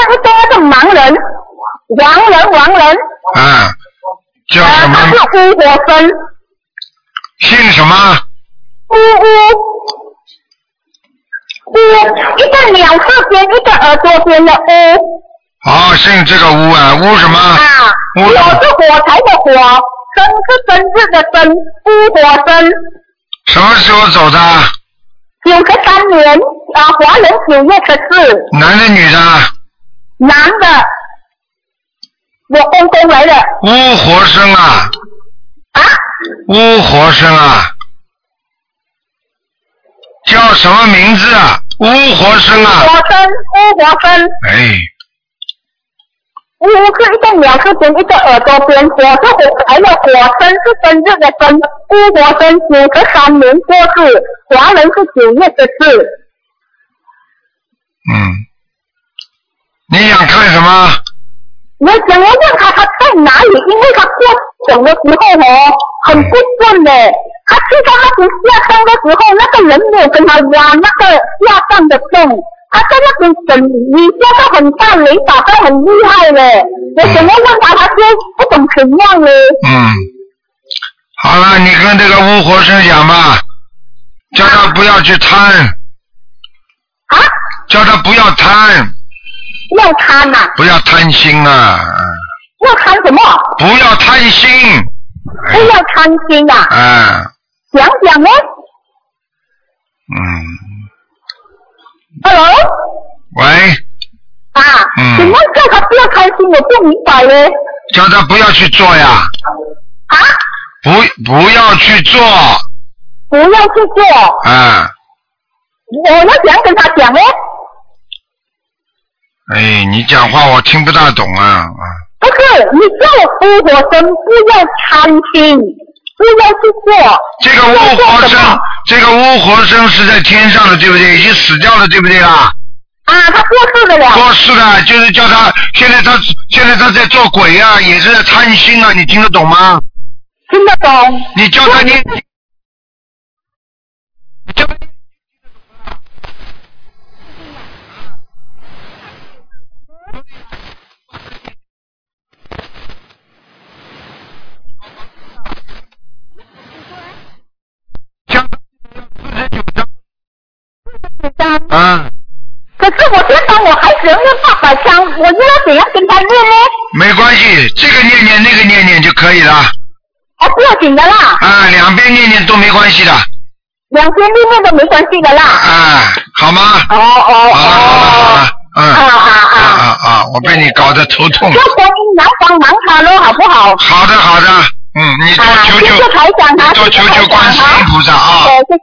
一个那个盲人，亡人。 啊，叫什么？ 他是巫火生。 姓什么？ 巫，一个鸟字边，一个耳朵边的巫。 哦，姓这个巫啊，巫什么？ 啊，火是火柴的火，生是生日的生，巫火生。 什么时候走的 ？93年华人9月14。 男的女的？ 男的，我公公来的。 巫活生啊？ 啊？ 巫活生啊？叫什么名字啊？巫活生啊？ 巫活生。 哎。 巫是一个鸟字边，一个耳朵边，火是火柴的火，生是生日的生，巫活生93年过世，华人是9月14。 你想看什么？ 我想要问他在哪里，因为他过整的时候很不顺的，他去到那边下葬的时候，那个人没有跟他挖那个下葬的洞，他在那边整理下到很大雷打得很厉害的，我想要问他就不懂怎样呢。 好了，你跟这个巫活生讲吧，叫他不要去贪。 啊？ 叫他不要贪。 要贪啊？ 不要贪心啊！ 要贪什么？ 不要贪心。 不要贪心啊！讲讲呢？Hello？ 喂？ 请问叫他不要贪心，我不明白嘞。 叫他不要去做呀。 啊？ 不要去做。 不要去做。我要怎样跟他讲呢？ 哎，你讲话我听不大懂啊！ 不是，你叫我巫火生不要贪心，不要去做。这个巫活生是在天上的，对不对？已经死掉了，对不对啦？ 他过世的了。过世了，就是叫他现在他在做鬼啊，也是在贪心啊，你听得懂吗？ 听得懂。 你叫他念。 可是我现在我还只能念800章，我又要怎样跟他念呢？ 没关系，这个念念那个念念就可以了。 不要紧的啦。 两边念念都没关系的。 两边念念都没关系的啦。 好吗？好了，我被你搞得头痛。 叫观音娘帮忙他咯，好不好？ 好的，你多求求，观世音菩萨啊。